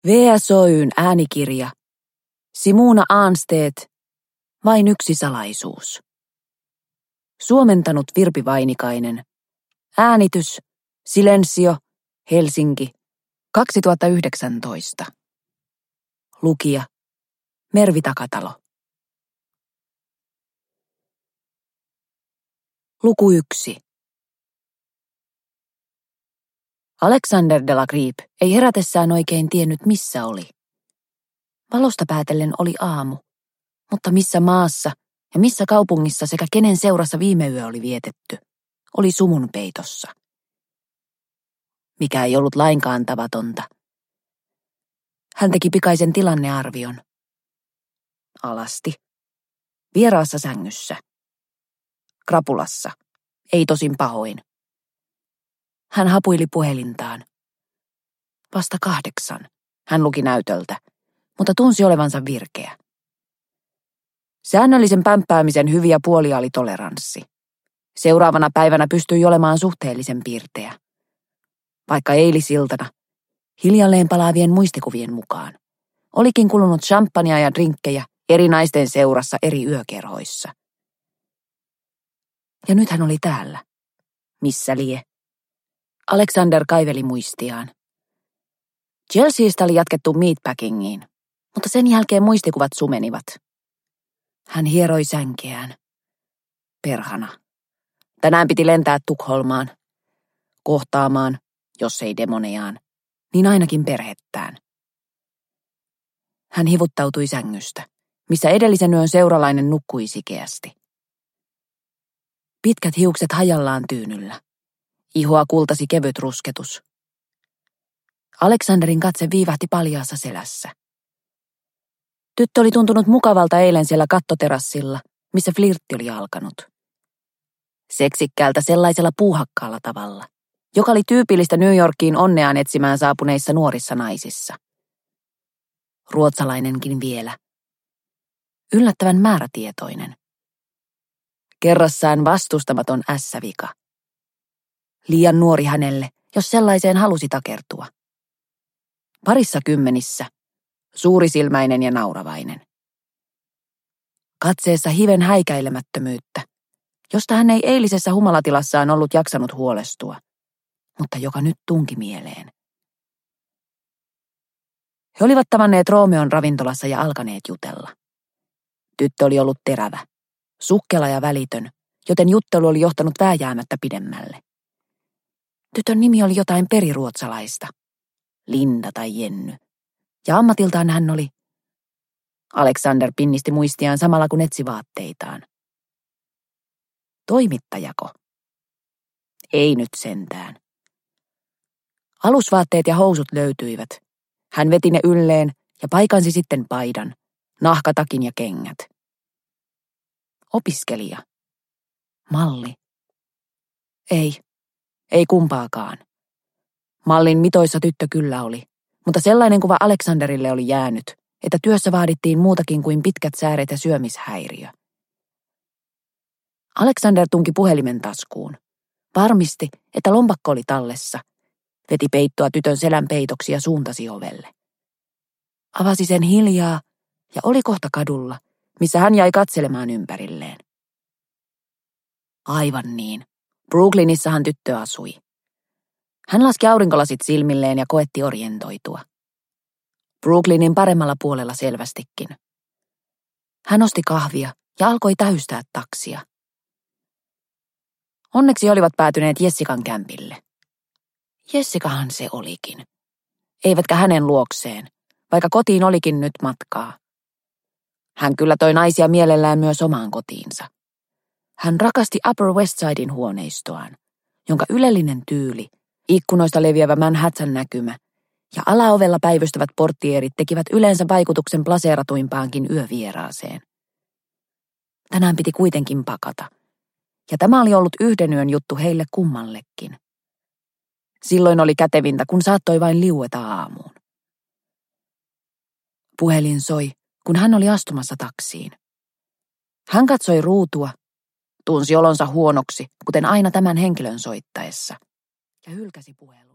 VSOY:n äänikirja. Simona Arnstedt. Vain yksi salaisuus. Suomentanut Virpi Vainikainen. Äänitys. Silensio. Helsinki. 2019. Lukija. Mervi Takatalo. Luku 1. Alexander de la Gripe ei herätessään oikein tiennyt, missä oli. Valosta päätellen oli aamu, mutta missä maassa ja missä kaupungissa sekä kenen seurassa viime yö oli vietetty, oli sumun peitossa. Mikä ei ollut lainkaan tavatonta. Hän teki pikaisen tilannearvion. Alasti. Vieraassa sängyssä. Krapulassa. Ei tosin pahoin. Hän hapuili puhelintaan. Vasta 8. Hän luki näytöltä, mutta tunsi olevansa virkeä. Säännöllisen pämppäämisen hyviä puolia oli toleranssi. Seuraavana päivänä pystyi olemaan suhteellisen pirteä. Vaikka eilisiltana, hiljalleen palaavien muistikuvien mukaan, olikin kulunut champagnea ja drinkkejä eri naisten seurassa eri yökerhoissa. Ja nyt hän oli täällä. Missä lie? Alexander kaiveli muistiaan. Chelseasta oli jatkettu meatpackingiin, mutta sen jälkeen muistikuvat sumenivat. Hän hieroi sänkeään. Perhana. Tänään piti lentää Tukholmaan. Kohtaamaan, jos ei demonejaan, niin ainakin perhettään. Hän hivuttautui sängystä, missä edellisen yön seuralainen nukkui sikeästi. Pitkät hiukset hajallaan tyynyllä. Ihoa kultasi kevyt rusketus. Alexanderin katse viivähti paljaassa selässä. Tyttö oli tuntunut mukavalta eilen siellä kattoterassilla, missä flirtti oli alkanut. Seksikkäältä sellaisella puuhakkaalla tavalla, joka oli tyypillistä New Yorkiin onneaan etsimään saapuneissa nuorissa naisissa. Ruotsalainenkin vielä. Yllättävän määrätietoinen. Kerrassaan vastustamaton ässävika. Liian nuori hänelle, jos sellaiseen halusi takertua. Parissa kymmenissä, suurisilmäinen ja nauravainen. Katseessa hiven häikäilemättömyyttä, josta hän ei eilisessä humalatilassaan ollut jaksanut huolestua, mutta joka nyt tunki mieleen. He olivat tavanneet Roomeon ravintolassa ja alkaneet jutella. Tyttö oli ollut terävä, sukkela ja välitön, joten juttelu oli johtanut vääjäämättä pidemmälle. Tytön nimi oli jotain periruotsalaista, Linda tai Jenny, ja ammatiltaan hän oli... Alexander pinnisti muistiaan samalla kun etsi vaatteitaan. Toimittajako? Ei nyt sentään. Alusvaatteet ja housut löytyivät. Hän veti ne ylleen ja paikansi sitten paidan, nahkatakin ja kengät. Opiskelija. Malli. Ei kumpaakaan. Mallin mitoissa tyttö kyllä oli, mutta sellainen kuva Alexanderille oli jäänyt, että työssä vaadittiin muutakin kuin pitkät sääret ja syömishäiriö. Alexander tunki puhelimen taskuun. Varmisti, että lompakko oli tallessa. Veti peittoa tytön selän peitoksi ja suuntasi ovelle. Avasi sen hiljaa ja oli kohta kadulla, missä hän jäi katselemaan ympärilleen. Aivan niin. Brooklynissahan tyttö asui. Hän laski aurinkolasit silmilleen ja koetti orientoitua. Brooklynin paremmalla puolella selvästikin. Hän osti kahvia ja alkoi täystää taksia. Onneksi olivat päätyneet Jessican kämpille. Jessikahan se olikin. Eivätkä hänen luokseen, vaikka kotiin olikin nyt matkaa. Hän kyllä toi naisia mielellään myös omaan kotiinsa. Hän rakasti Upper West Sidein huoneistoaan, jonka ylellinen tyyli, ikkunoista leviävä Manhattan-näkymä ja alaovella päivystävät porttierit tekivät yleensä vaikutuksen plaseeratuimpaankin yövieraaseen. Tänään piti kuitenkin pakata, ja tämä oli ollut yhden yön juttu heille kummallekin. Silloin oli kätevintä, kun saattoi vain liueta aamuun. Puhelin soi, kun hän oli astumassa taksiin. Hän katsoi ruutua, tunsi olonsa huonoksi, kuten aina tämän henkilön soittaessa, ja hylkäsi puhelun.